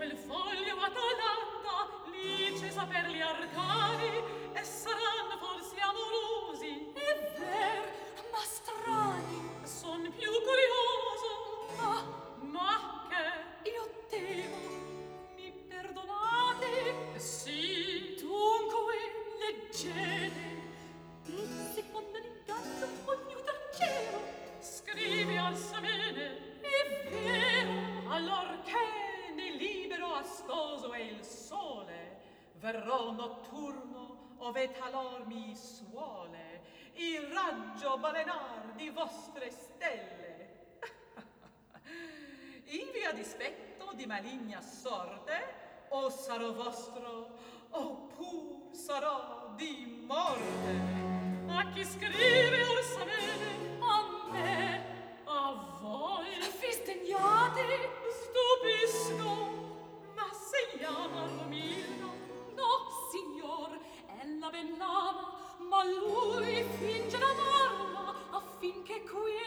quel foglio Atalanta lice saper gli arcani e saranno forse amorosi. È ver, ma strani. Son più curioso. Ma che? Io temo. Mi perdonate? Sì. Dunque, leggete. Il secondo l'inganno ogni tracciero. Scrivi al Samene. È vero. Allorché ne libero a sposo è il sole, verrò notturno ove talor mi suole il raggio balenar di vostre stelle. Ivi a dispetto di maligna sorte, o sarò vostro, o pur sarò di morte. A chi scrive Orsamene? A me. A voi? Fistegniate? Stupisco, ma se chiama Romilda? No, signor, ella ben l'ama, ma lui finge d'amarla affinché qui